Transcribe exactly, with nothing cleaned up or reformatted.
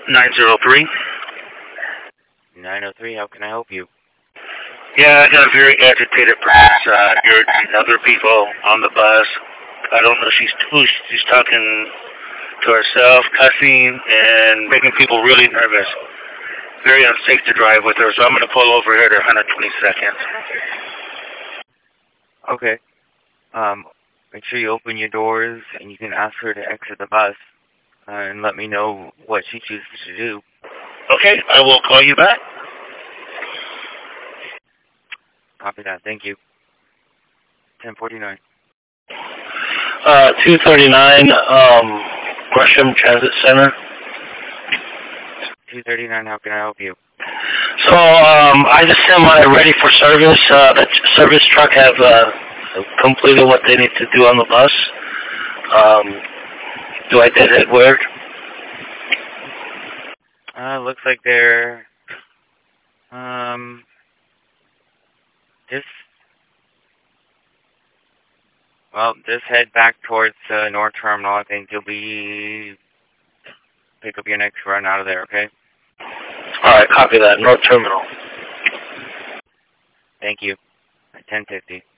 nine zero three. nine oh three, how can I help you? Yeah, I got a very agitated person, uh, irritating other people on the bus. I don't know if she's who she's talking to herself, cussing, and making people really nervous. Very unsafe to drive with her, so I'm going to pull over here at one hundred twenty-second. Okay. Um, make sure you open your doors and you can ask her to exit the bus uh, and let me know what she chooses to do. Okay, I will call you back. Copy that. Thank you. ten forty-nine. Uh, two thirty-nine, um, Gresham Transit Center. two thirty-nine, how can I help you? So, um, I just am uh, ready for service. Uh, the service truck have uh, completed what they need to do on the bus. Um, do I did it weird? Uh, looks like they're, um, just, well, just head back towards uh, North Terminal. I think you'll be, pick up your next run out of there, okay? Alright, copy that. North Terminal. Thank you. At ten fifty.